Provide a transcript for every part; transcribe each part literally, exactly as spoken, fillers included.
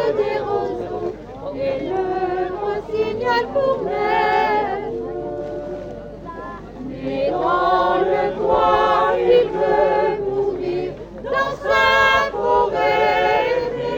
des roseaux et le rossignol pour mère. Mais dans le bois, il veut mourir dans sa forêt.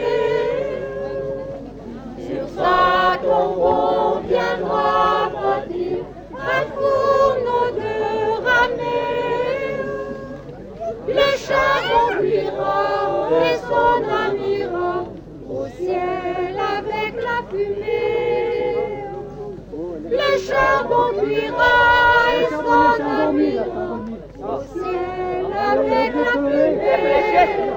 Sur sa tombe on viendra bâtir un fourneau de ramée. Le chat conduira et son ami ira au ciel avec la fumée. Le charbon cuira et son ami ira au ciel avec la fumée.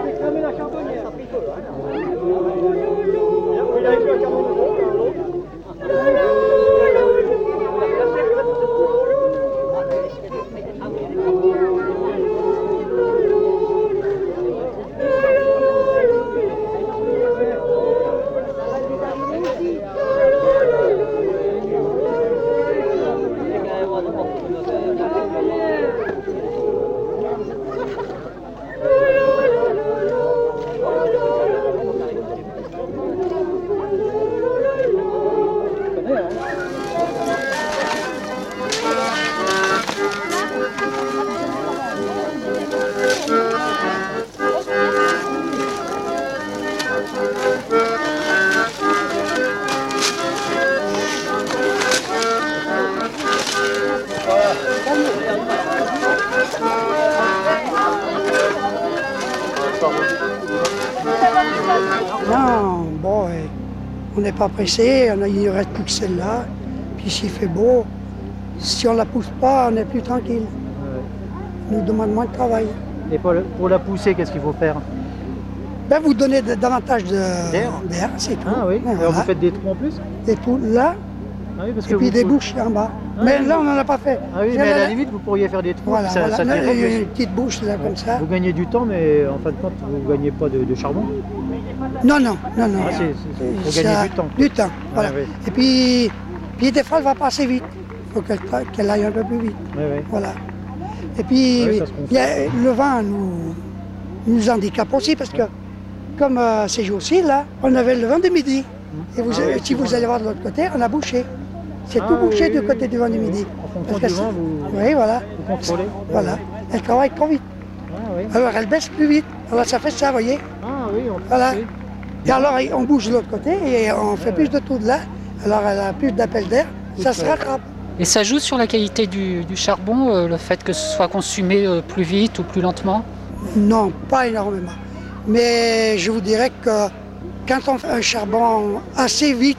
Non, bon, on n'est pas pressé, on a, il ne reste plus que celle-là. Puis s'il fait beau, si on ne la pousse pas, on est plus tranquille. Ouais. On nous demande moins de travail. Et pour, le, pour la pousser, qu'est-ce qu'il faut faire? Ben, vous donnez de, davantage d'air, c'est tout. Ah oui, voilà. Alors vous faites des trous en plus? Des trous là, ah oui, parce et que puis vous... des bouches en bas. Ah mais oui. Là, on n'en a pas fait. Ah oui, mais à la limite, vous pourriez faire des trous. Voilà, ça, voilà. ça Là, il y a plus. une petite bouche là, comme ça. Vous gagnez du temps, mais en fin de compte, vous ne gagnez pas de, de charbon? Non, non, non, non. Ah, c'est, c'est, vous ça, gagnez du temps. Du temps, voilà. Ah, oui. Et puis, puis des fois, elle va passer vite. Il faut qu'elle, qu'elle aille un peu plus vite. Oui, oui. Voilà. Et puis, oui, y a, le vent nous, nous handicape aussi parce que, comme euh, ces jours-ci, là, on avait le vent de midi. Mmh. Et vous, ah, oui, si vous allez voir de l'autre côté, on a bouché. C'est ah, tout bouché oui, du côté oui, du vent du midi. En fonction du vent, vous, oui, voilà. vous contrôlez. Voilà. Elle travaille trop vite. Ah, oui. Alors, elle baisse plus vite. Alors, ça fait ça, vous voyez. Ah oui, on peut. Voilà. Et alors, on bouge de l'autre côté et on fait ah, plus de tours de là. Alors, elle a plus d'appel d'air. Ça se rattrape. Et ça joue sur la qualité du, du charbon, euh, le fait que ce soit consumé euh, plus vite ou plus lentement? Non, pas énormément. Mais je vous dirais que quand on fait un charbon assez vite,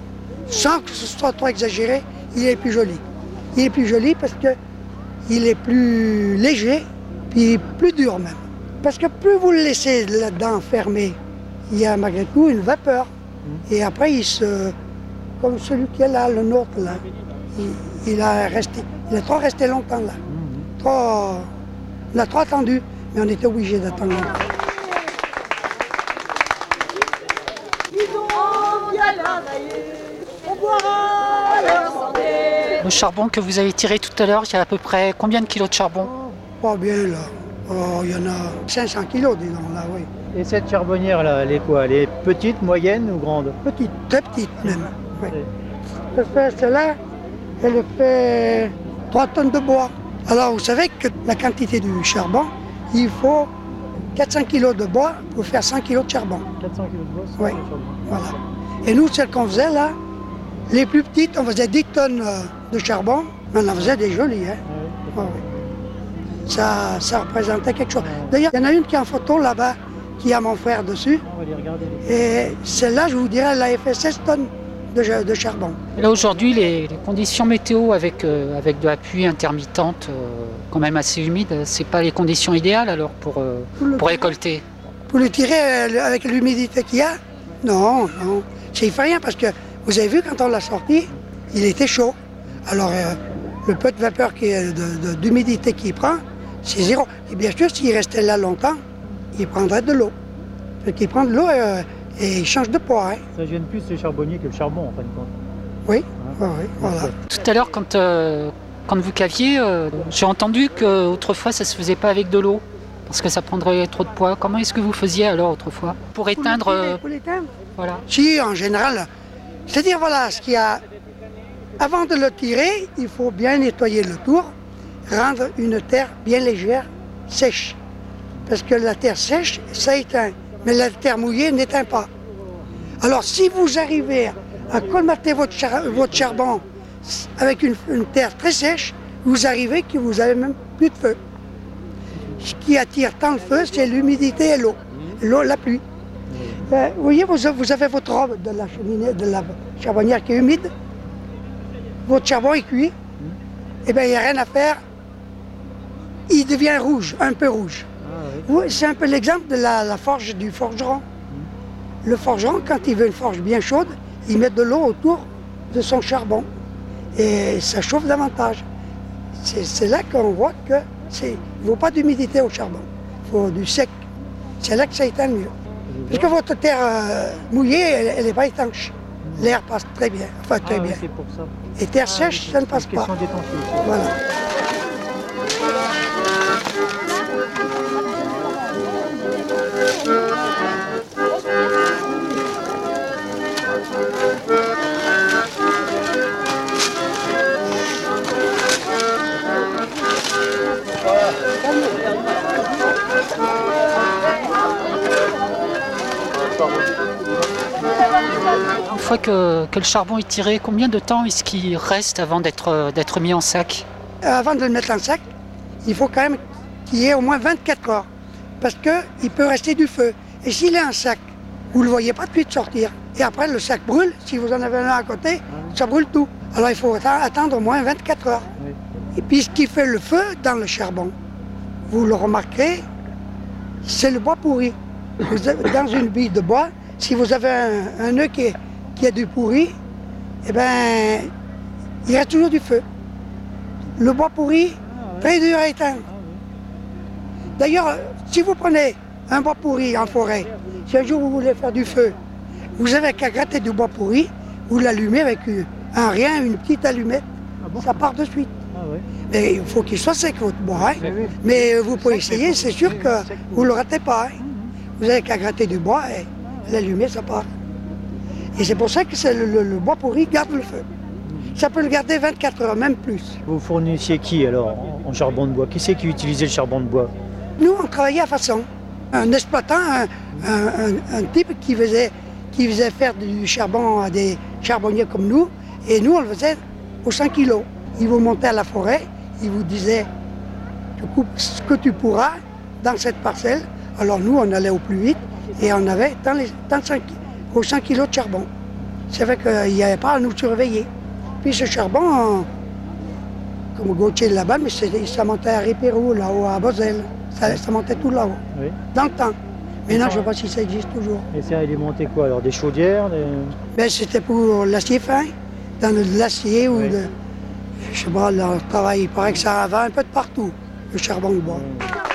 sans que ce soit trop exagéré, il est plus joli. Il est plus joli parce qu'il est plus léger, puis plus dur même. Parce que plus vous le laissez là-dedans fermé, il y a malgré tout une vapeur. Mmh. Et après, il se, comme celui qui est là, le nôtre, là, il, il, a resté, il a trop resté longtemps là. Mmh. Trop, on a trop attendu, mais on était obligé d'attendre longtemps. Le charbon que vous avez tiré tout à l'heure, il y a à peu près combien de kilos de charbon? Pas bien là. Oh, il y en a cinq cents kilos, disons là, oui. Et cette charbonnière là, elle est quoi? Elle est petite, moyenne ou grande? Petite, très petite même. Oui. Celle-là, elle fait trois tonnes de bois. Alors vous savez que la quantité du charbon, il faut quatre cents kilos de bois pour faire cent kilos de charbon. quatre cents kilos de bois, oui. De charbon. Voilà. Et nous, celles qu'on faisait là, les plus petites, on faisait dix tonnes de charbon, mais on en faisait des jolies. Hein? Oui, oui. Ça, ça représentait quelque chose. D'ailleurs, il y en a une qui est en photo là-bas, qui a mon frère dessus. On va les regarder. Et celle-là, je vous dirais, elle a fait seize tonnes de, de charbon. Et là, aujourd'hui, les, les conditions météo avec, euh, avec de la pluie intermittente, euh, quand même assez humide, c'est pas les conditions idéales alors pour, euh, pour, pour récolter? Pour le tirer avec l'humidité qu'il y a? Non, non. Ça ne fait rien parce que vous avez vu quand on l'a sorti, il était chaud. Alors, euh, le peu de vapeur qui est de, de, d'humidité qu'il prend, c'est zéro. Et bien sûr, s'il restait là longtemps, il prendrait de l'eau. Fait qu'il prend de l'eau euh, et il change de poids. Hein. Ça gêne plus les charbonniers que le charbon, en fin de compte. Oui, hein? oui, oui, voilà. Tout à l'heure, quand, euh, quand vous caviez, euh, j'ai entendu qu'autrefois, ça ne se faisait pas avec de l'eau. parce que ça prendrait trop de poids. Comment est-ce que vous faisiez alors autrefois pour éteindre Pour euh, l'éteindre, pour l'éteindre. voilà. Si, en général, c'est-à-dire, voilà, ce qu'il y a. Avant de le tirer, il faut bien nettoyer le tour, rendre une terre bien légère, sèche. Parce que la terre sèche, ça éteint. Mais la terre mouillée n'éteint pas. Alors, si vous arrivez à colmater votre, char votre charbon avec une, une terre très sèche, vous arrivez que vous n'avez même plus de feu. Ce qui attire tant le feu, c'est l'humidité et l'eau. L'eau, la pluie. Euh, vous voyez, vous, vous avez votre robe de la cheminée, de la charbonnière qui est humide. Votre charbon est cuit. Eh bien, il n'y a rien à faire. Il devient rouge, un peu rouge. Oui, c'est un peu l'exemple de la, la forge du forgeron. Le forgeron, quand il veut une forge bien chaude, il met de l'eau autour de son charbon. Et ça chauffe davantage. C'est là qu'on voit qu'il ne faut pas d'humidité au charbon. Il faut du sec. C'est là que ça éteint mieux. Parce que votre terre euh, mouillée, elle n'est pas étanche. L'air passe très bien. Enfin, très Ah, bien. oui, c'est pour ça. Et terre Ah, sèche, oui, ça ne passe c'est une pas. question d'étanchéité. Voilà. Une fois que, que le charbon est tiré, combien de temps est-ce qu'il reste avant d'être d'être mis en sac? Avant de le mettre en sac, il faut quand même qu'il y ait au moins vingt-quatre heures. Parce qu'il peut rester du feu. Et s'il est en sac, vous ne le voyez pas tout de suite sortir. Et après, le sac brûle. Si vous en avez un à côté, ça brûle tout. Alors il faut attendre au moins vingt-quatre heures. Oui. Et puis ce qui fait le feu dans le charbon, vous le remarquerez, c'est le bois pourri. Vous avez, dans une bille de bois, si vous avez un, un nœud qui est, qui est du pourri, eh bien, il reste toujours du feu. Le bois pourri, très dur à éteindre. D'ailleurs, si vous prenez un bois pourri en forêt, si un jour vous voulez faire du feu, vous avez qu'à gratter du bois pourri, vous l'allumez avec un rien, une petite allumette, Ah bon? ça part de suite. Ah, oui. Mais il faut qu'il soit sec votre bois. Hein. Oui, oui. Mais euh, vous pouvez essayer, c'est sûr que vous ne le ratez pas. Hein. Vous avez qu'à gratter du bois et l'allumer, ça part. Et c'est pour ça que le, le, le bois pourri garde le feu. Ça peut le garder vingt-quatre heures, même plus. Vous fournissiez qui alors en, en charbon de bois? Qui c'est qui utilisait le charbon de bois? Nous, on travaillait à façon. Un exploitant, un, un, un, un type qui faisait, qui faisait faire du charbon à des charbonniers comme nous, et nous, on le faisait aux cent kilos. Il vous montait à la forêt, il vous disait, tu coupes ce que tu pourras dans cette parcelle. Alors nous, on allait au plus vite, et on avait tant les, tant cinq, aux cent kilos de charbon. C'est vrai qu'il n'y avait pas à nous surveiller. Puis ce charbon, on, comme Gauthier là-bas, mais ça montait à Ripérou, là-haut à Bosel. Ça, ça montait tout là-haut, Oui. dans le temps. Maintenant, je ne sais pas si ça existe toujours. Et ça alimentait quoi alors? Des chaudières des... Ben, c'était pour l'acier fin, dans de l'acier ou Oui. de... Je sais pas, leur travail, il paraît que ça va un peu de partout, le charbon de bois.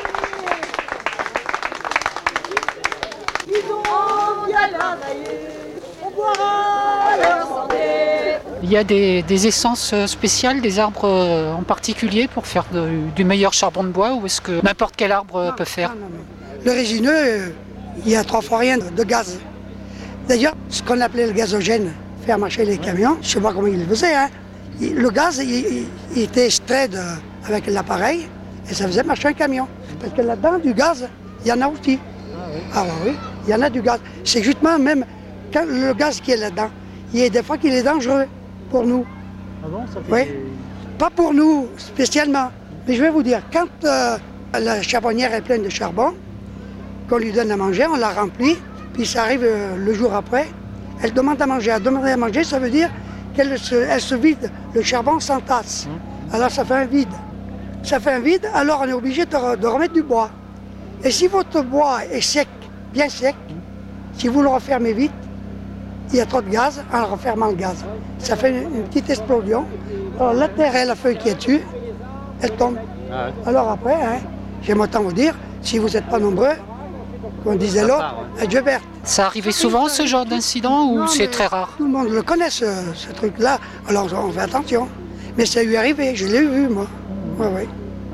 Il y a des, des essences spéciales, des arbres euh, en particulier pour faire de- du meilleur charbon de bois, ou est-ce que n'importe quel arbre euh, peut faire? Non, non, non. Le résineux, euh, il y a trois fois rien de, de gaz. D'ailleurs, ce qu'on appelait le gazogène, faire marcher les camions, je ne sais pas comment ils le faisaient, hein. Il- le gaz, il, il- il était extrait de- avec l'appareil et ça faisait marcher un camion. Parce que là-dedans, du gaz, il y en a aussi. Ah oui, oui, il y en a du gaz. C'est justement même quand le gaz qui est là-dedans, il y a des fois qu'il est dangereux pour nous. Ah bon, ça fait Oui. des- Pas pour nous spécialement, mais je vais vous dire, quand euh, la charbonnière est pleine de charbon, qu'on lui donne à manger, on la remplit, puis ça arrive euh, le jour après, elle demande à manger. Elle demande à manger, ça veut dire qu'elle se, elle se vide, le charbon s'entasse. Alors ça fait un vide. Ça fait un vide, alors on est obligé de, re- de remettre du bois. Et si votre bois est sec, bien sec, si vous le refermez vite, il y a trop de gaz en refermant le gaz. Ça fait une, une petite explosion. Alors la terre et la feuille qui est dessus, elle tombe. Ah ouais. Alors après, hein, j'aime autant vous dire, si vous n'êtes pas nombreux, comme disait l'autre, à Dieu verte. Ça arrivait souvent ce genre d'incident ou Non, c'est mais très rare? Tout le monde le connaît, ce, ce truc-là. Alors on fait attention. Mais ça lui est arrivé, je l'ai vu, moi. Oui, oui.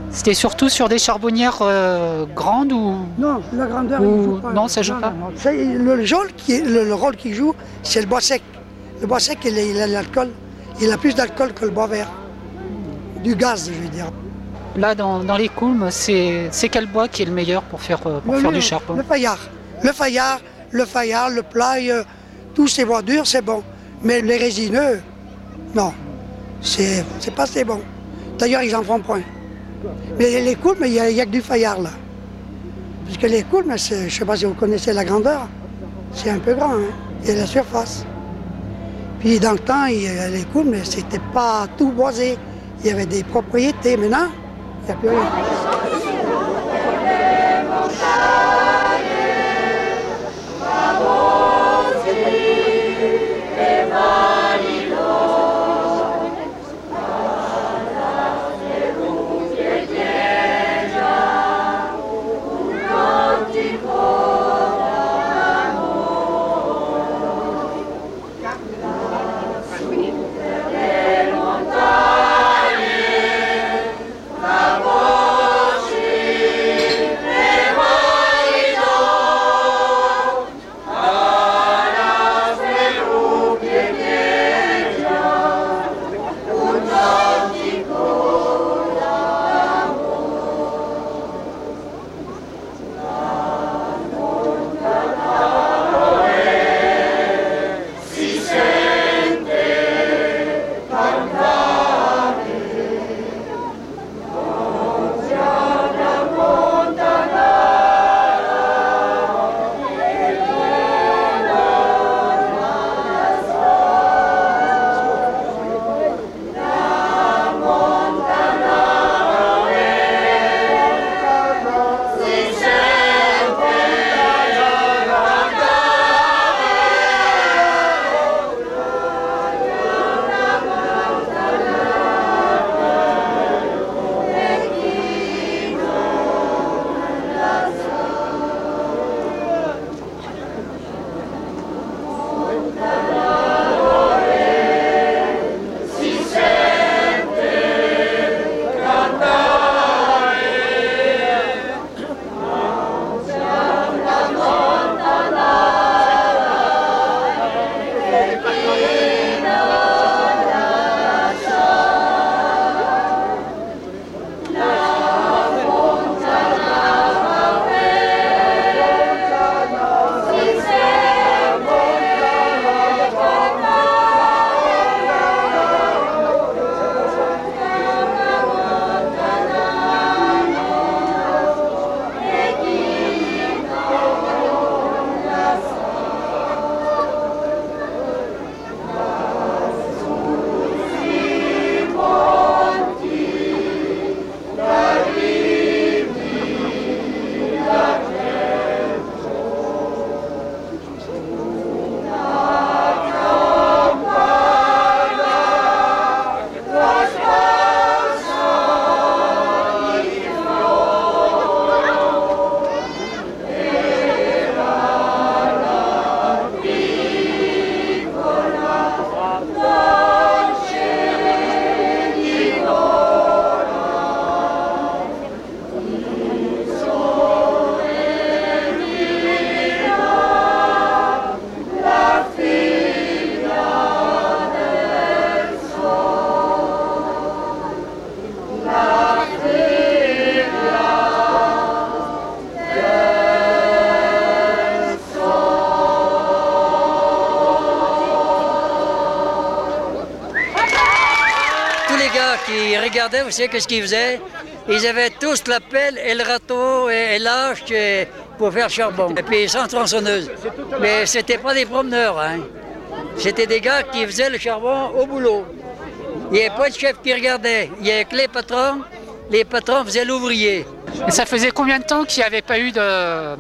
C'était surtout sur des charbonnières euh, grandes ou... Non, la grandeur, Ou- il joue pas. non, ça joue pas. non. C'est- Le, le rôle qui, le, le rôle qu'il joue, c'est le bois sec. Le bois sec, il, a- il a l'alcool. Il a plus d'alcool que le bois vert. Du gaz, je veux dire. Là, dans, dans les coulmes, c'est c'est quel bois qui est le meilleur pour faire, euh, pour Le faire mur, du charbon? Le faillard. Le faillard, le faillard, le plaille, euh, tous ces bois durs, c'est bon. Mais les résineux, non. C'est c'est pas assez bon. D'ailleurs, ils en font point. Mais les coulmes, il n'y a, il y a que du faillard, là. Parce que les coulmes, c'est- je ne sais pas si vous connaissez la grandeur, c'est un peu grand, hein. Il y a la surface. Puis dans le temps, il y a les coulmes, c'était pas tout boisé. Il y avait des propriétés. Maintenant, il n'y a plus rien. Qui regardaient, vous savez, qu'est-ce qu'ils faisaient? Ils avaient tous la pelle et le râteau et, et l'âche pour faire charbon. Et puis sans tronçonneuse. Mais c'était pas des promeneurs, hein. C'était des gars qui faisaient le charbon au boulot. Il n'y avait pas de chef qui regardait. Il n'y avait que les patrons. Les patrons faisaient l'ouvrier. Et ça faisait combien de temps qu'il n'y avait pas eu de,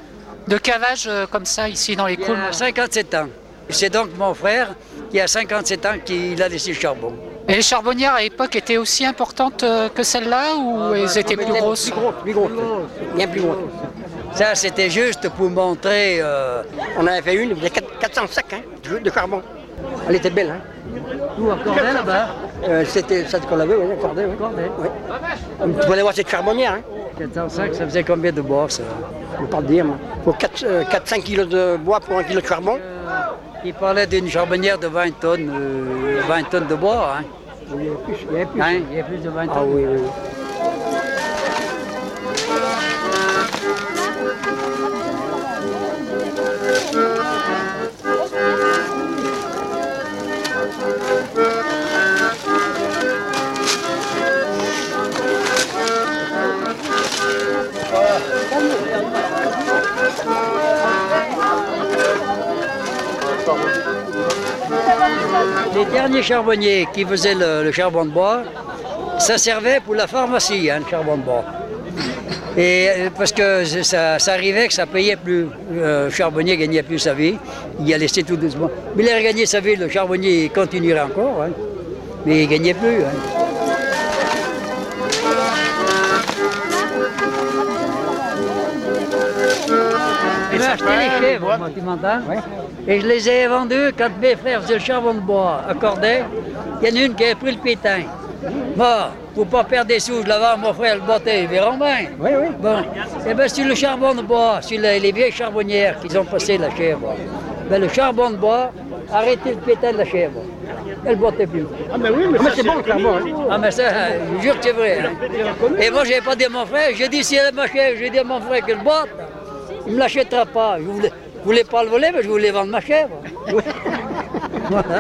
de cavage euh, comme ça ici dans les Il y coulmes? a cinquante-sept ans. C'est donc mon frère qui a cinquante-sept ans qui a laissé le charbon. Et les charbonnières à l'époque étaient aussi importantes euh, que celles-là ou Ah, elles bah, étaient plus grosses? Plus grosses, bien plus grosses. Ça, c'était juste pour montrer. Euh... On avait fait une, il y a quatre cents sacs hein, de charbon. Elle était belle, hein? Où encore là-bas? euh, C'était ça qu'on l'avait, oui, accordé. Oui. Oui. Tu peux aller voir cette charbonnière. Hein. quatre cent cinq, ça faisait combien de bois ça? Je ne peux pas le dire. Il faut quatre à cinq kilos de bois pour un kilo de charbon. Euh, il parlait d'une charbonnière de vingt tonnes, euh, vingt tonnes de bois. Hein. Il y a plus, il y a plus. Hein, il y a plus de vingt tonnes. Ah oui, oui. Les derniers charbonniers qui faisaient le, le charbon de bois, ça servait pour la pharmacie, hein, le charbon de bois. Et parce que ça, ça arrivait que ça payait plus, le charbonnier gagnait plus sa vie, il a laissé tout doucement. Mais il a regagné sa vie, le charbonnier continuerait encore, hein, mais il gagnait plus. Hein. Je m'ai acheté les chèvres, moi, tu m'entends? Oui. Et je les ai vendues quand mes frères faisaient le charbon de bois à Corday. Il y en a une qui avait pris le pétain. Bon, pour pas perdre des sous, je la vends à mon frère le botté, ils verront bien. Oui, oui. Bon, et bien sur le charbon de bois, sur les, les vieilles charbonnières qu'ils ont passé la chèvre, ben, le charbon de bois, arrêtez le pétain de la chèvre. Elle ne bottait plus. Ah ben oui, mais, mais c'est bon le charbon. Hein. Ah mais ça, je jure que c'est vrai. Hein. Et moi, je n'avais pas dit à mon frère, j'ai dit si elle est ma chèvre, j'ai dit à mon frère qu'elle botte, il ne me l'achètera pas. Je voulais, je voulais pas le voler, mais je voulais vendre ma chèvre. Voilà.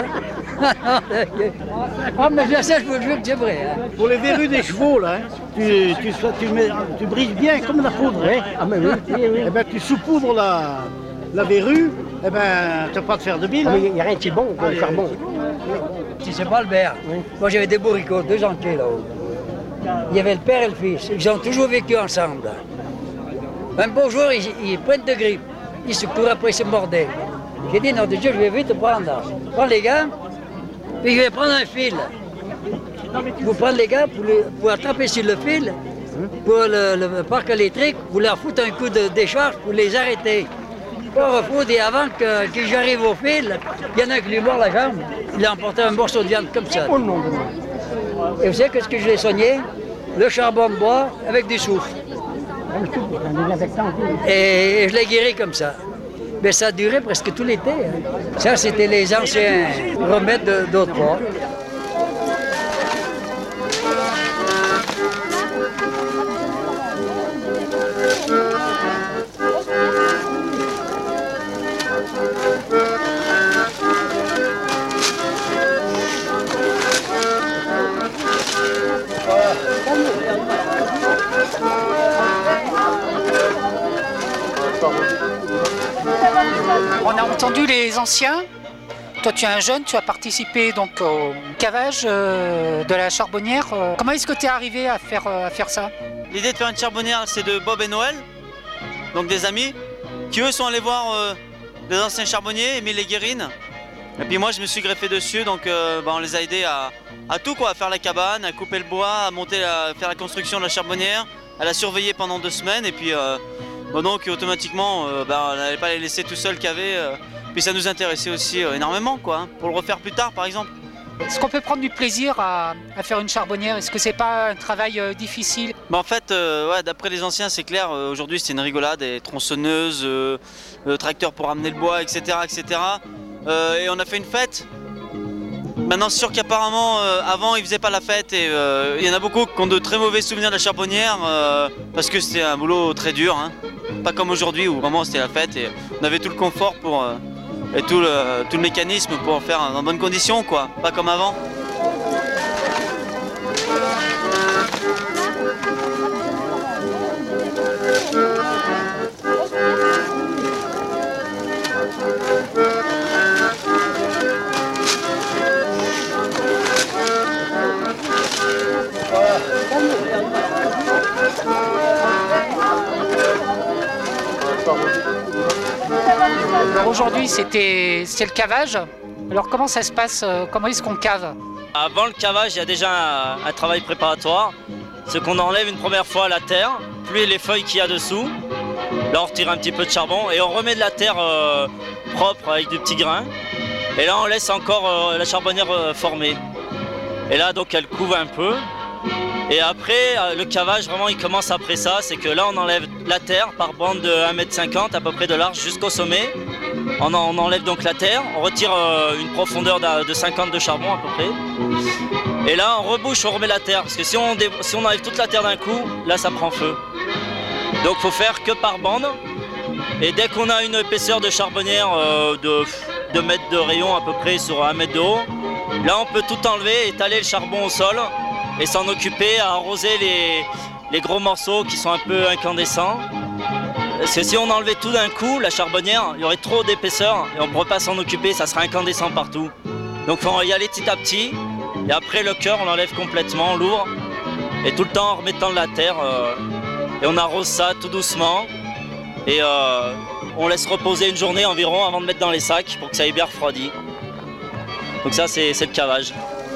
Ah mais je sais, je vous jure que c'est vrai. Hein. Pour les verrues des chevaux, là, hein, tu, tu, tu, mets, tu brises bien comme la poudre. Hein. Ah mais oui, oui, oui. Eh ben, tu saupoudres la, la verrue, eh ben, tu n'as pas de faire de bile. Ah, Hein. il n'y a rien de si bon que le charbon. Si c'est pas le père. Oui. Moi j'avais des bourricots, deux entiers là-haut. Il y avait le père et le fils, ils ont toujours vécu ensemble. Un beau jour, ils, ils prennent de grippe, ils se courent après, ils se mordaient. J'ai dit, non, de Dieu, je vais vite prendre. Prends les gars, puis je vais prendre un fil. Vous prenez les gars pour, les, pour attraper sur le fil, pour le, le parc électrique, vous leur foutre un coup de décharge pour les arrêter. Pour refoutre, et avant que, que j'arrive au fil, il y en a un qui lui mord la jambe, il a emporté un morceau de viande comme ça. Et vous savez qu'est-ce que je l'ai soigné? Le charbon de bois avec du soufre. Et je l'ai guéri comme ça. Mais ça a duré presque tout l'été. Hein. Ça, c'était les anciens remèdes d'autrefois. On a entendu les anciens. Toi, tu es un jeune, tu as participé donc au cavage euh, de la charbonnière. Comment est-ce que tu es arrivé à faire, euh, à faire ça? L'idée de faire une charbonnière, c'est de Bob et Noël, donc des amis, qui eux sont allés voir euh, des anciens charbonniers, Émile et Guérine. Et puis moi, je me suis greffé dessus, donc euh, bah, on les a aidés à, à tout, quoi, à faire la cabane, à couper le bois, à monter, la, faire la construction de la charbonnière, à la surveiller pendant deux semaines, et puis euh, bon, donc automatiquement, euh, bah, on n'allait pas les laisser tout seuls caver. Euh, puis ça nous intéressait aussi euh, énormément, quoi, hein, pour le refaire plus tard, par exemple. Est-ce qu'on peut prendre du plaisir à, à faire une charbonnière? Est-ce que c'est pas un travail euh, difficile? Bah en fait, euh, ouais, d'après les anciens, c'est clair, euh, aujourd'hui c'est une rigolade, des tronçonneuses, euh, euh, tracteurs pour amener le bois, et cetera et cetera. Euh, et on a fait une fête. Maintenant, c'est sûr qu'apparemment, euh, avant, ils faisaient pas la fête et euh, il y en a beaucoup qui ont de très mauvais souvenirs de la charbonnière euh, parce que c'était un boulot très dur, hein. Pas comme aujourd'hui où vraiment c'était la fête et on avait tout le confort pour... Euh, et tout le, tout le mécanisme pour en faire dans de bonnes conditions, quoi, pas comme avant. Aujourd'hui, c'était le cavage. Alors comment ça se passe? Comment est-ce qu'on cave? Avant le cavage, il y a déjà un, un travail préparatoire. C'est qu'on enlève une première fois la terre, puis les feuilles qu'il y a dessous. Là, on retire un petit peu de charbon et on remet de la terre euh, propre avec des petits grains. Et là, on laisse encore euh, la charbonnière euh, former. Et là donc elle couve un peu. Et après le cavage vraiment il commence après ça, c'est que là on enlève la terre par bande de un mètre cinquante à peu près de large jusqu'au sommet. On, en, on enlève donc la terre, on retire euh, une profondeur de cinquante de charbon à peu près. Et là on rebouche, on remet la terre, parce que si on, si on enlève toute la terre d'un coup, là ça prend feu. Donc il faut faire que par bande. Et dès qu'on a une épaisseur de charbonnière euh, de deux mètres de rayon à peu près sur un mètre de haut, là on peut tout enlever, étaler le charbon au sol et s'en occuper à arroser les, les gros morceaux qui sont un peu incandescents. Parce que si on enlevait tout d'un coup, la charbonnière, il y aurait trop d'épaisseur et on ne pourrait pas s'en occuper, ça serait incandescent partout. Donc il faut y aller petit à petit, et après le cœur on l'enlève complètement, on l'ouvre, et tout le temps en remettant de la terre, euh, et on arrose ça tout doucement, et euh, on laisse reposer une journée environ avant de mettre dans les sacs pour que ça ait bien refroidi. Donc ça c'est le cavage.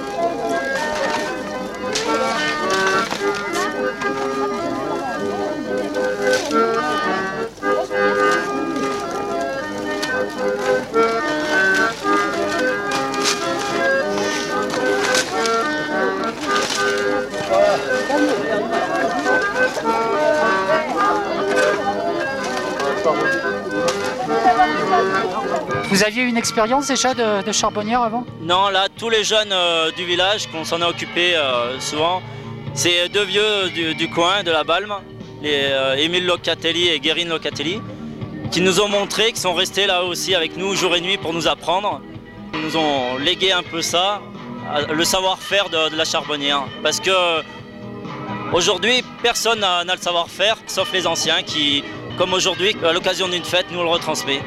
Vous aviez une expérience déjà de, de charbonnière avant? Non, là, tous les jeunes euh, du village, qu'on s'en est occupé euh, souvent, c'est deux vieux du, du coin, de la Balme, les euh, Émile Locatelli et Guérine Locatelli, qui nous ont montré, qui sont restés là aussi avec nous jour et nuit pour nous apprendre. Ils nous ont légué un peu ça, le savoir-faire de, de la charbonnière. Parce que aujourd'hui, personne n'a le savoir-faire, sauf les anciens qui, comme aujourd'hui, à l'occasion d'une fête, nous le retransmet.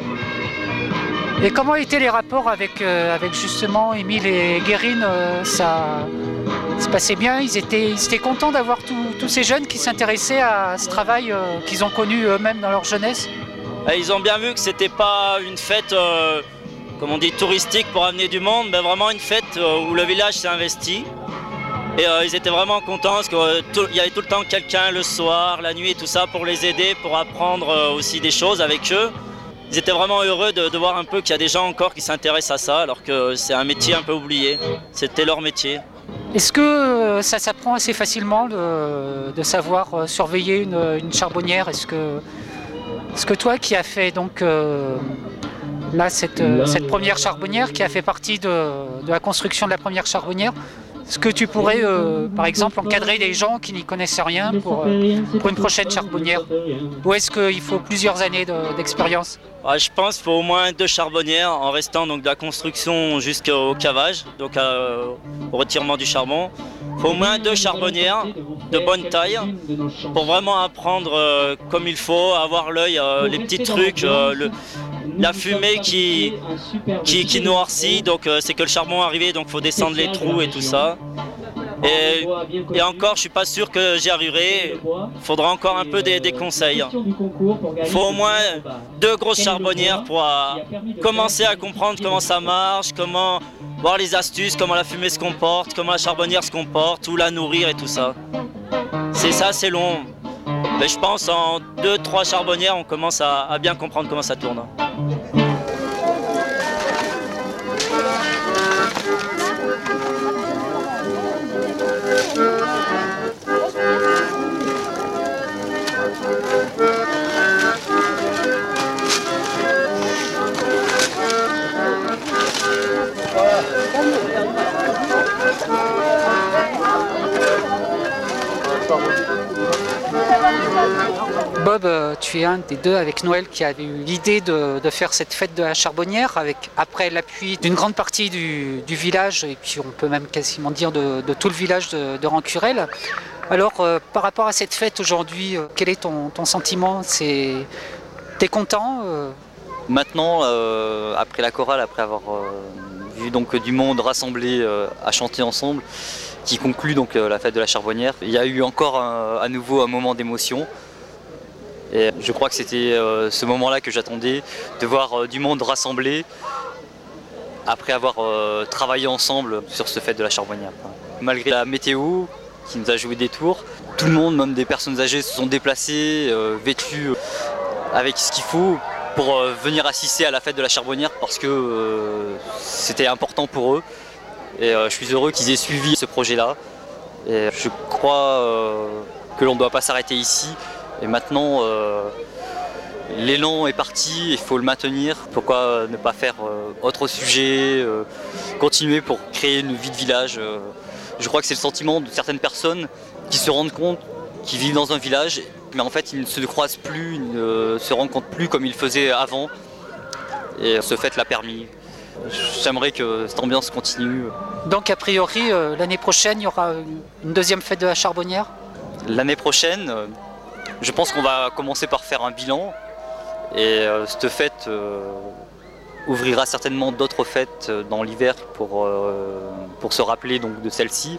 Et comment étaient les rapports avec, euh, avec justement Émile et Guérine? euh, ça se passait bien? Ils étaient, ils étaient contents d'avoir tous ces jeunes qui s'intéressaient à ce travail euh, qu'ils ont connu eux-mêmes dans leur jeunesse? Ils ont bien vu que c'était pas une fête, euh, comme on dit, touristique pour amener du monde, mais vraiment une fête euh, où le village s'est investi. Et euh, ils étaient vraiment contents parce qu'il euh, y avait tout le temps quelqu'un le soir, la nuit et tout ça pour les aider, pour apprendre euh, aussi des choses avec eux. Ils étaient vraiment heureux de, de voir un peu qu'il y a des gens encore qui s'intéressent à ça, alors que c'est un métier un peu oublié. C'était leur métier. Est-ce que ça s'apprend assez facilement de, de savoir surveiller une, une charbonnière? Est-ce que, est-ce que toi qui as fait donc euh, là cette, cette première charbonnière, qui a fait partie de, de la construction de la première charbonnière, est-ce que tu pourrais, euh, par exemple, encadrer des gens qui n'y connaissent rien pour, euh, pour une prochaine charbonnière? Ou est-ce qu'il faut plusieurs années d'expérience? Ouais, je pense qu'il faut au moins deux charbonnières en restant donc, de la construction jusqu'au cavage, donc euh, au retirement du charbon. Il faut au moins deux charbonnières de bonne taille pour vraiment apprendre euh, comme il faut, avoir l'œil, euh, les petits trucs, euh, le, la fumée qui, qui, qui noircit, donc euh, c'est que le charbon est arrivé, donc il faut descendre les trous et tout ça. Et, et encore, je ne suis pas sûr que j'y arriverai. Il faudra encore un peu des, des conseils. Il faut au moins deux grosses charbonnières pour euh, commencer à comprendre comment ça marche, comment voir les astuces, comment la fumée se comporte, comment la charbonnière se comporte, où la nourrir et tout ça. C'est ça, c'est long. Mais je pense en deux, trois charbonnières, on commence à, à bien comprendre comment ça tourne. Bob, tu es un des deux avec Noël qui avait eu l'idée de, de faire cette fête de la charbonnière avec, après l'appui d'une grande partie du, du village, et puis on peut même quasiment dire de, de tout le village de, de Rancurel. Alors euh, par rapport à cette fête aujourd'hui, euh, quel est ton, ton sentiment? T'es content euh... Maintenant, euh, après la chorale, après avoir euh, vu donc du monde rassemblé euh, à chanter ensemble, qui conclut donc euh, la fête de la charbonnière, il y a eu encore un, à nouveau un moment d'émotion. Et je crois que c'était euh, ce moment-là que j'attendais, de voir euh, du monde rassemblé après avoir euh, travaillé ensemble sur cette fête de la charbonnière. Malgré la météo qui nous a joué des tours, tout le monde, même des personnes âgées, se sont déplacées, euh, vêtues euh, avec ce qu'il faut pour euh, venir assister à la fête de la charbonnière parce que euh, c'était important pour eux. Et euh, je suis heureux qu'ils aient suivi ce projet-là. Et je crois euh, que l'on ne doit pas s'arrêter ici. Et maintenant, euh, l'élan est parti, il faut le maintenir. Pourquoi ne pas faire euh, autre sujet, euh, continuer pour créer une vie de village. euh. Je crois que c'est le sentiment de certaines personnes qui se rendent compte qu'ils vivent dans un village, mais en fait ils ne se croisent plus, ils ne se rencontrent plus comme ils faisaient avant. Et ce fait l'a permis. J'aimerais que cette ambiance continue. Donc a priori, euh, l'année prochaine, il y aura une deuxième fête de la Charbonnière? L'année prochaine, euh, je pense qu'on va commencer par faire un bilan. Et euh, cette fête euh, ouvrira certainement d'autres fêtes euh, dans l'hiver pour, euh, pour se rappeler donc, de celle-ci.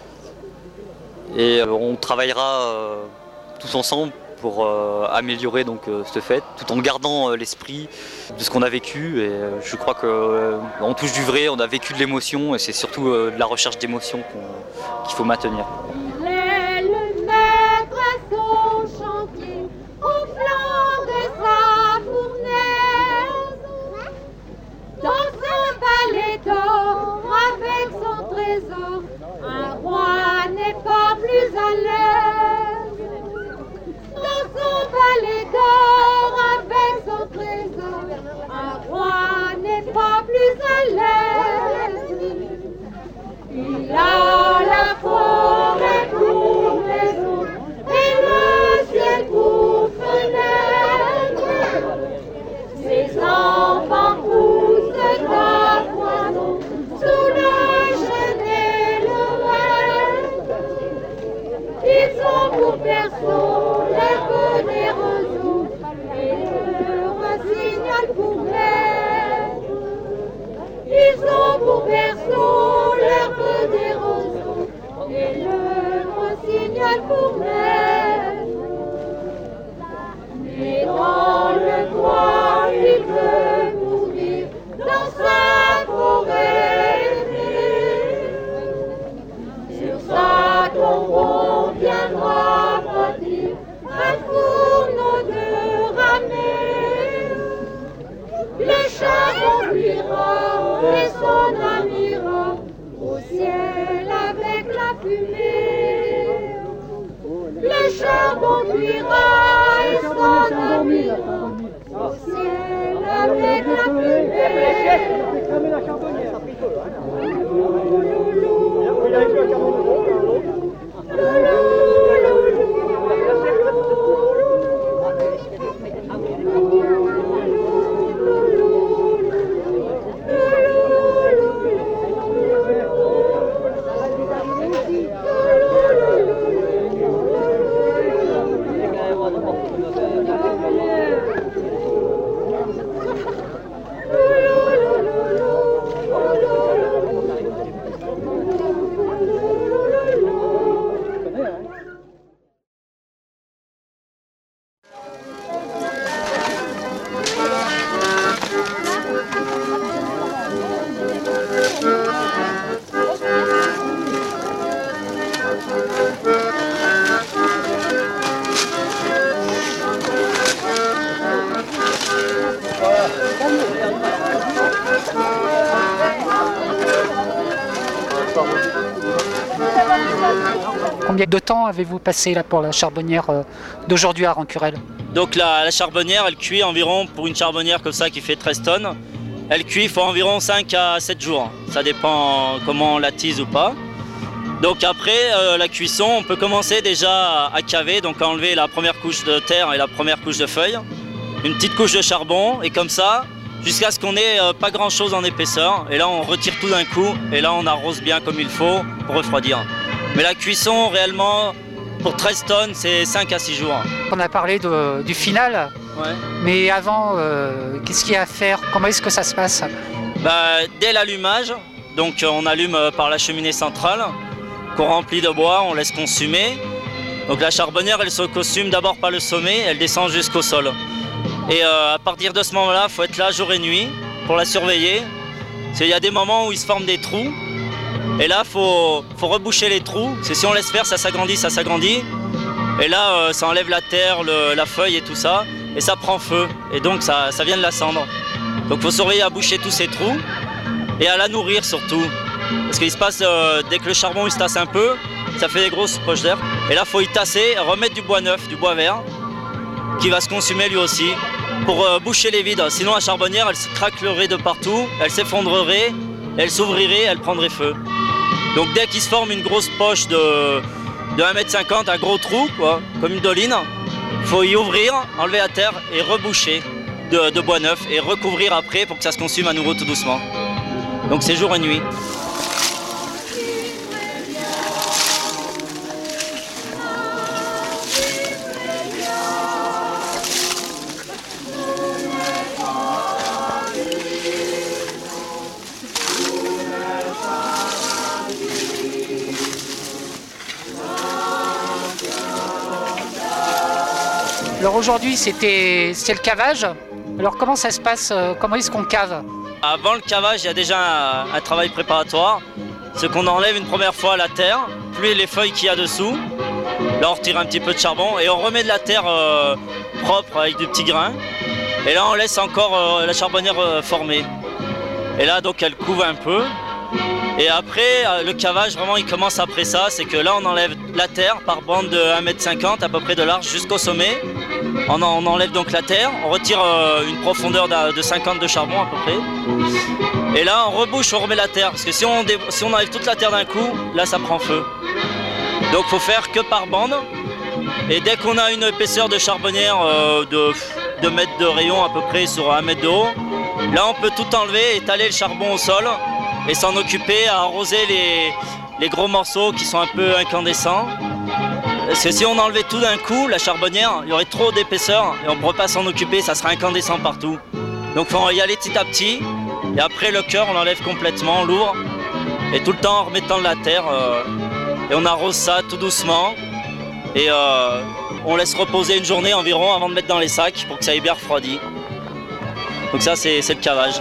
Et euh, on travaillera euh, tous ensemble pour euh, améliorer donc, euh, cette fête, tout en gardant euh, l'esprit de ce qu'on a vécu. Et euh, je crois qu'on euh, touche du vrai, on a vécu de l'émotion, et c'est surtout euh, de la recherche d'émotion qu'on, qu'il faut maintenir. Il est le maître à son chantier, au flanc de sa fournaise, dans un palais d'or avec son trésor, un roi n'est pas plus à l'aise. Dans son palais d'or avec son trésor, un roi n'est pas plus à l'aise. Il a la forêt pour maison et le ciel pour fenêtre. Ses enfants poussent à poison sous le chêne et le rêve. Ils ont pour berceau l'herbe des roseaux et le rossignol pour maître. Ils ont pour berceau l'herbe des roseaux et le rossignol pour maître. Mais dans le bois, il veut mourir dans sa forêt. Sur sa tombe, on viendra bâtir un fourneau de ramée. Le charbon luira et son âme ira au ciel avec la fumée. Le charbon cuira et son âme ira au ciel avec la fumée. Combien de temps avez-vous passé là pour la charbonnière euh, d'aujourd'hui à Rancurel? Donc la, la charbonnière, elle cuit environ, pour une charbonnière comme ça qui fait treize tonnes, elle cuit, il faut environ cinq à sept jours. Ça dépend comment on l'attise ou pas. Donc après euh, la cuisson, on peut commencer déjà à caver, donc à enlever la première couche de terre et la première couche de feuilles, une petite couche de charbon, et comme ça, jusqu'à ce qu'on ait euh, pas grand chose en épaisseur. Et là on retire tout d'un coup, et là on arrose bien comme il faut pour refroidir. Mais la cuisson réellement, pour treize tonnes, c'est cinq à six jours. On a parlé de, du final, ouais. Mais avant, euh, qu'est-ce qu'il y a à faire? Comment est-ce que ça se passe? Bah, dès l'allumage, donc on allume par la cheminée centrale, qu'on remplit de bois, on laisse consumer. Donc la charbonnière, elle se consume d'abord par le sommet, elle descend jusqu'au sol. Et euh, à partir de ce moment-là, il faut être là jour et nuit pour la surveiller. Parce qu'il y a des moments où il se forment des trous. Et là, il faut, faut reboucher les trous. C'est si on laisse faire, ça s'agrandit, ça s'agrandit. Et là, euh, ça enlève la terre, le, la feuille et tout ça. Et ça prend feu. Et donc, ça, ça vient de la cendre. Donc, il faut surveiller à boucher tous ces trous. Et à la nourrir surtout. Parce qu'il se passe, euh, dès que le charbon il se tasse un peu, ça fait des grosses poches d'air. Et là, il faut y tasser, remettre du bois neuf, du bois vert, qui va se consumer lui aussi, pour euh, boucher les vides. Sinon, la charbonnière, elle se craquerait de partout, elle s'effondrerait, elle s'ouvrirait, elle prendrait feu. Donc dès qu'il se forme une grosse poche de, de un mètre cinquante, un gros trou, quoi, comme une doline, il faut y ouvrir, enlever la terre et reboucher de, de bois neuf et recouvrir après pour que ça se consume à nouveau tout doucement. Donc c'est jour et nuit. Alors aujourd'hui, c'était le cavage. Alors comment ça se passe? Comment est-ce qu'on cave? Avant le cavage, il y a déjà un, un travail préparatoire. C'est qu'on enlève une première fois la terre, puis les feuilles qu'il y a dessous. Là, on retire un petit peu de charbon et on remet de la terre euh, propre avec du petit grain. Et là, on laisse encore euh, la charbonnière euh, former. Et là, donc, elle couve un peu. Et après, le cavage, vraiment, il commence après ça. C'est que là, on enlève la terre par bande de un mètre cinquante à peu près de large jusqu'au sommet. On, en, on enlève donc la terre, on retire euh, une profondeur de cinquante de charbon à peu près. Et là, on rebouche, on remet la terre. Parce que si on, si on enlève toute la terre d'un coup, là, ça prend feu. Donc, il faut faire que par bande. Et dès qu'on a une épaisseur de charbonnière euh, de deux mètres de rayon à peu près sur un mètre de haut, là, on peut tout enlever, étaler le charbon au sol et s'en occuper à arroser les, les gros morceaux qui sont un peu incandescents. Parce que si on enlevait tout d'un coup, la charbonnière, il y aurait trop d'épaisseur et on ne pourrait pas s'en occuper, ça serait incandescent partout. Donc il faut y aller petit à petit. Et après le cœur, on l'enlève complètement, on l'ouvre. Et tout le temps en remettant de la terre. Euh, et on arrose ça tout doucement. Et euh, on laisse reposer une journée environ avant de mettre dans les sacs pour que ça ait bien refroidi. Donc ça, c'est le cavage.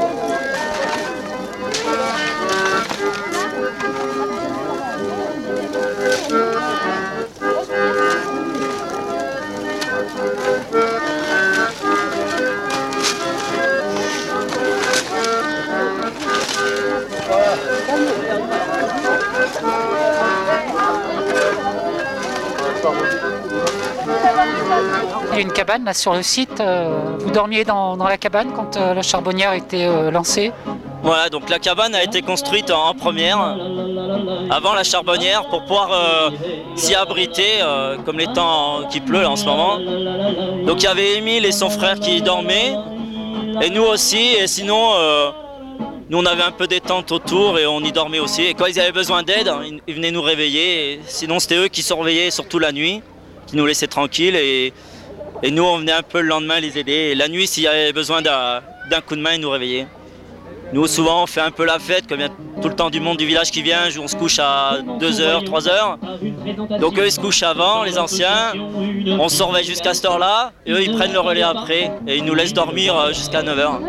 Il y a une cabane là sur le site. Vous dormiez dans, dans la cabane quand euh, la charbonnière était euh, lancée? Voilà, donc la cabane a été construite en, en première, avant la charbonnière, pour pouvoir euh, s'y abriter, euh, comme les temps qui pleut là, en ce moment. Donc il y avait Émile et son frère qui dormaient, et nous aussi, et sinon, euh, nous on avait un peu des tentes autour et on y dormait aussi. Et quand ils avaient besoin d'aide, ils, ils venaient nous réveiller, et sinon c'était eux qui surveillaient surtout la nuit, qui nous laissaient tranquilles, et, et nous on venait un peu le lendemain les aider. Et la nuit, s'il y avait besoin d'un d'un coup de main, ils nous réveillaient. Nous, souvent, on fait un peu la fête, comme il y a tout le temps du monde du village qui vient, on se couche à deux heures, trois heures. Donc eux, ils se couchent avant, les anciens, on surveille jusqu'à cette heure-là, et eux, ils prennent le relais après, et ils nous laissent dormir jusqu'à neuf heures.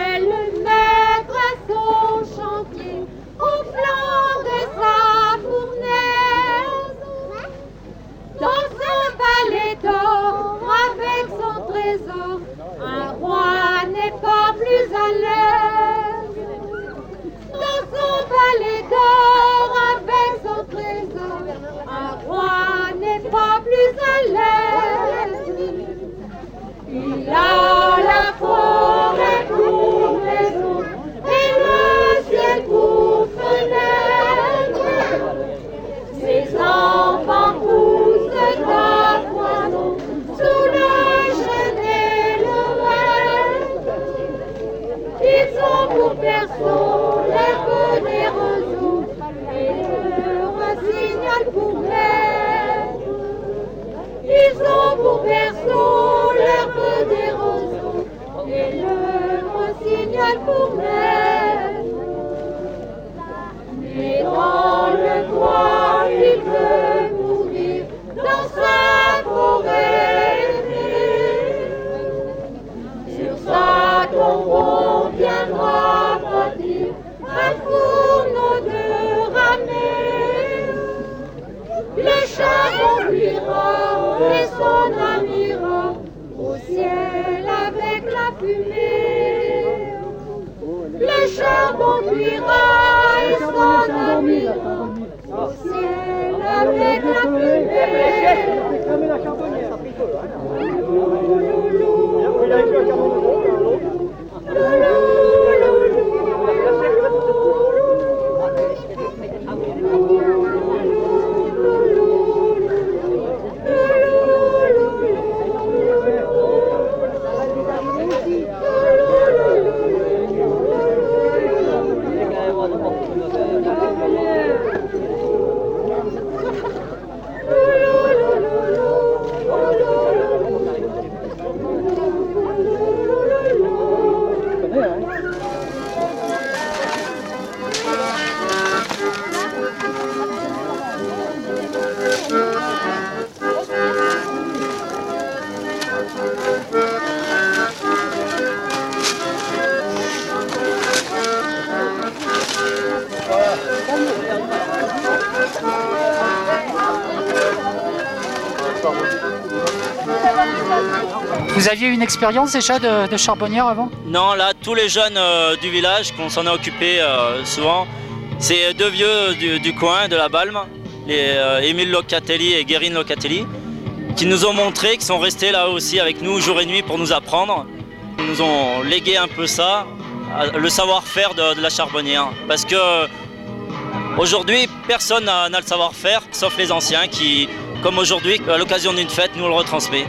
Dans un palais d'or, avec son trésor, un roi n'est pas plus à l'aise. Dans son palais d'or, avec son trésor, un roi n'est pas plus à l'aise. Il a la forêt pour maison et le ciel pour fenêtre. Ses enfants poussent à poison sous le chêne et le rêve. Ils ont pour berceau l'herbe des roseaux et le rossignol pour maître. Ils ont pour berceau l'herbe des roseaux et le rossignol pour maître. Mais dans le bois, il veut mourir dans sa forêt. Sur sa tombe, on viendra bâtir un fourneau de ramée. Le charbon luira et son âme ira au ciel avec la fumée. Le charbon luira et son endormi au ciel avec la fumée. la charbonnière, ça pris feu. Vous aviez une expérience déjà de, de charbonnière avant? Non, là, tous les jeunes euh, du village, qu'on s'en est occupé euh, souvent, c'est deux vieux du, du coin, de la Balme, les euh, Émile Locatelli et Guérine Locatelli, qui nous ont montré, qui sont restés là aussi avec nous jour et nuit pour nous apprendre. Ils nous ont légué un peu ça, le savoir-faire de, de la charbonnière. Parce que aujourd'hui, personne n'a le savoir-faire, sauf les anciens qui, comme aujourd'hui, à l'occasion d'une fête, nous le retransmet.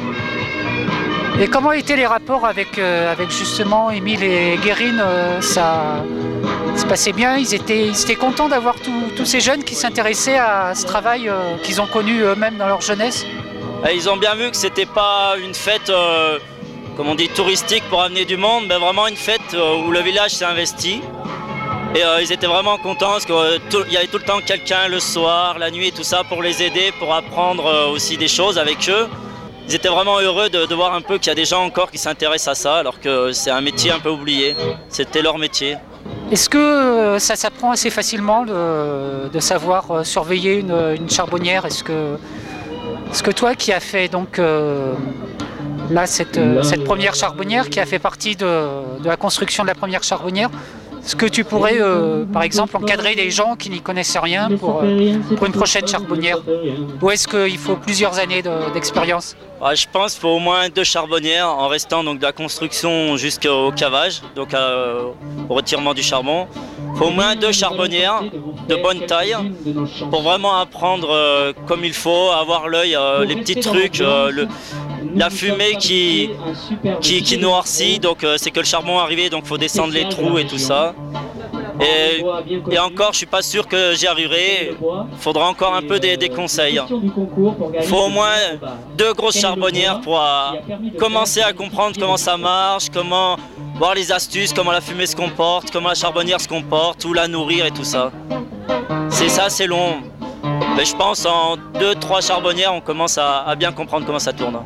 Et comment étaient les rapports avec, euh, avec justement Émile et Guérine? euh, ça se passait bien? Ils étaient, ils étaient contents d'avoir tous ces jeunes qui s'intéressaient à ce travail euh, qu'ils ont connu eux-mêmes dans leur jeunesse? Et ils ont bien vu que c'était pas une fête, euh, comme on dit, touristique pour amener du monde, mais vraiment une fête euh, où le village s'est investi. Et euh, ils étaient vraiment contents parce qu'il y avait tout le temps quelqu'un le soir, la nuit et tout ça pour les aider, pour apprendre euh, aussi des choses avec eux. Ils étaient vraiment heureux de, de voir un peu qu'il y a des gens encore qui s'intéressent à ça, alors que c'est un métier un peu oublié. C'était leur métier. Est-ce que ça s'apprend assez facilement de, de savoir surveiller une, une charbonnière? Est-ce que, est-ce que toi qui as fait donc euh, là cette, cette première charbonnière, qui a fait partie de, de la construction de la première charbonnière, est-ce que tu pourrais, euh, par exemple, encadrer des gens qui n'y connaissent rien pour, euh, pour une prochaine charbonnière? Ou est-ce qu'il faut plusieurs années d'expérience? Ouais, je pense qu'il faut au moins deux charbonnières en restant donc, de la construction jusqu'au cavage, donc euh, au retirement du charbon. Il faut au moins deux charbonnières de bonne taille pour vraiment apprendre euh, comme il faut, avoir l'œil, euh, les petits trucs, euh, le, la fumée qui, qui, qui noircit, donc euh, c'est que le charbon est arrivé, donc il faut descendre les trous et tout ça. Et, et encore, je ne suis pas sûr que j'y arriverai. Il faudra encore un peu des, des conseils. Il faut au moins deux grosses charbonnières pour euh, commencer à comprendre comment ça marche, comment voir les astuces, comment la fumée se comporte, comment la charbonnière se comporte, où la nourrir et tout ça. C'est ça, c'est long. Mais je pense en deux, trois charbonnières, on commence à, à bien comprendre comment ça tourne.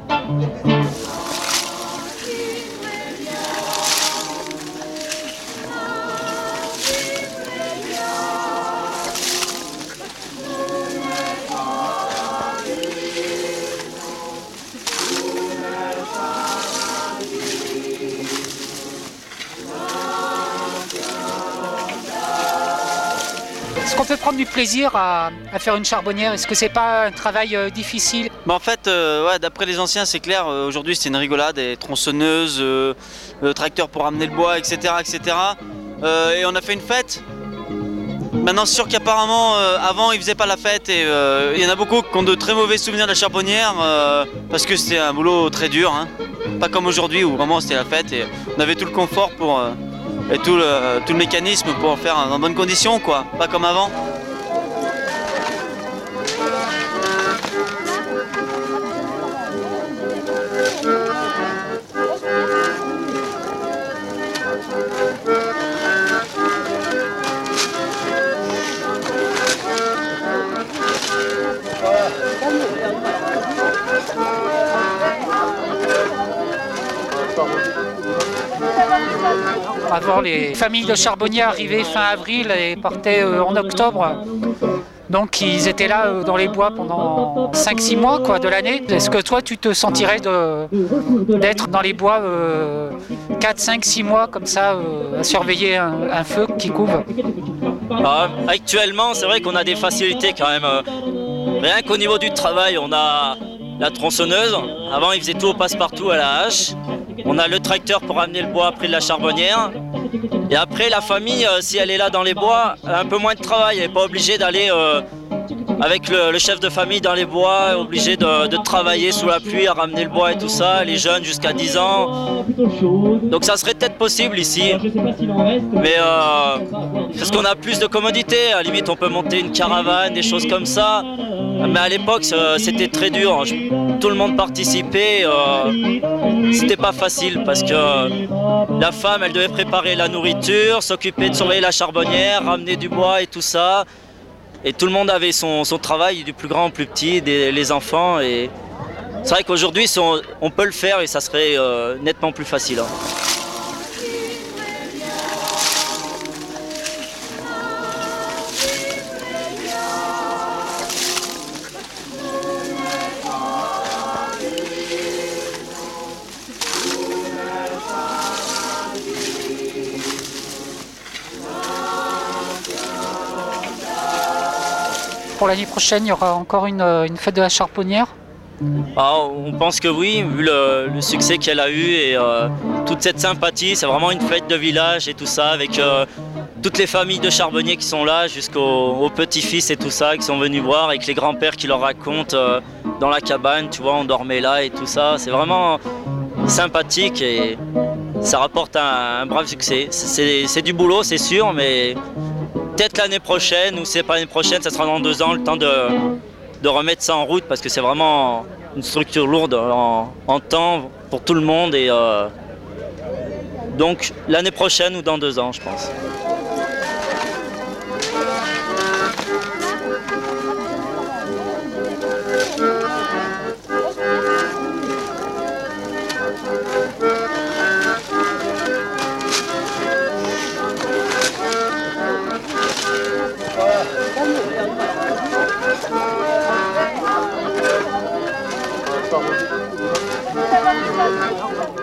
Est-ce qu'on peut prendre du plaisir à, à faire une charbonnière? Est-ce que c'est pas un travail euh, difficile? Bah en fait, euh, ouais, d'après les anciens, c'est clair, euh, aujourd'hui c'est une rigolade, des tronçonneuses, euh, euh, tracteurs pour amener le bois, et cetera et cetera. Euh, et on a fait une fête. Maintenant, c'est sûr qu'apparemment, euh, avant, ils faisaient pas la fête et euh, il y en a beaucoup qui ont de très mauvais souvenirs de la charbonnière euh, parce que c'était un boulot très dur, hein. Pas comme aujourd'hui où vraiment c'était la fête et on avait tout le confort pour... Euh, et tout le, tout le mécanisme pour en faire dans de bonnes conditions, quoi, pas comme avant. Avant, les familles de charbonniers arrivaient fin avril et partaient euh, en octobre. Donc ils étaient là euh, dans les bois pendant cinq six mois quoi, de l'année. Est-ce que toi tu te sentirais d'être dans les bois euh, quatre cinq six mois comme ça euh, à surveiller un, un feu qui couve? Ah, actuellement, c'est vrai qu'on a des facilités quand même. Rien qu'au niveau du travail, on a la tronçonneuse. Avant, ils faisaient tout au passe-partout à la hache. On a le tracteur pour amener le bois après de la charbonnière. Et après, la famille, euh, si elle est là dans les bois, elle a un peu moins de travail. Elle n'est pas obligée d'aller euh, avec le, le chef de famille dans les bois, obligée de, de travailler sous la pluie à ramener le bois et tout ça. Les jeunes jusqu'à dix ans. Donc ça serait peut-être possible ici. Mais euh, parce qu'on a plus de commodités. À la limite, on peut monter une caravane, des choses comme ça. Mais à l'époque, c'était très dur. Tout le monde participait. Euh, c'était pas facile parce que la femme, elle devait préparer la nourriture, s'occuper de surveiller la charbonnière, ramener du bois et tout ça. Et tout le monde avait son, son travail, du plus grand au plus petit, des, les enfants. Et c'est vrai qu'aujourd'hui, on, on peut le faire et ça serait euh, nettement plus facile. Hein. Pour l'année prochaine, il y aura encore une, une fête de la charbonnière? Ah, on pense que oui, vu le, le succès qu'elle a eu et euh, toute cette sympathie. C'est vraiment une fête de village et tout ça, avec euh, toutes les familles de charbonniers qui sont là, jusqu'aux petits-fils et tout ça, qui sont venus voir, avec les grands-pères qui leur racontent euh, dans la cabane, tu vois, on dormait là et tout ça. C'est vraiment sympathique et ça rapporte un, un brave succès. C'est du boulot, c'est sûr, mais peut-être l'année prochaine, ou c'est pas l'année prochaine, ça sera dans deux ans, le temps de, de remettre ça en route, parce que c'est vraiment une structure lourde en, en temps pour tout le monde. Et euh, donc l'année prochaine ou dans deux ans, je pense. Thank you.